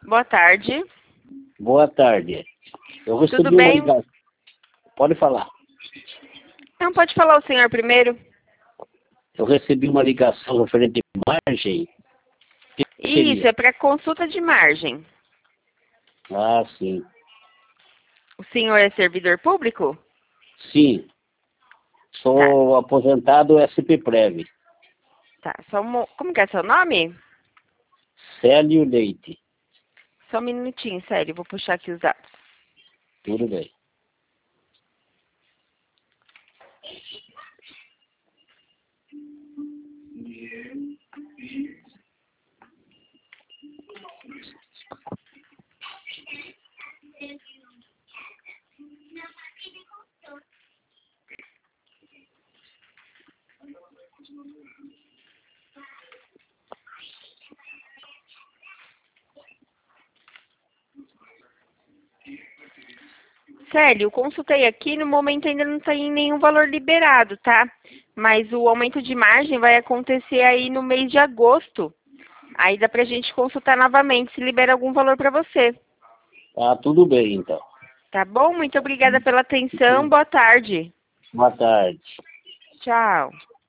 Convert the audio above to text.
Boa tarde. Boa tarde. Eu recebi Tudo bem? uma ligação. Pode falar. Não, pode falar o senhor primeiro. Eu recebi uma ligação referente à margem. O que seria? Isso, é para consulta de margem. Ah, sim. O senhor é servidor público? Sim. Sou aposentado SP-Prev. Tá, como que é seu nome? Célio Leite. Só um minutinho, sério, vou puxar aqui os dados. Tudo bem. Célio, consultei aqui, no momento ainda não tem nenhum valor liberado, tá? Mas o aumento de margem vai acontecer aí no mês de agosto. Aí dá pra gente consultar novamente se libera algum valor para você. Ah, tudo bem, então. Tá bom? Muito obrigada pela atenção. Boa tarde. Boa tarde. Tchau.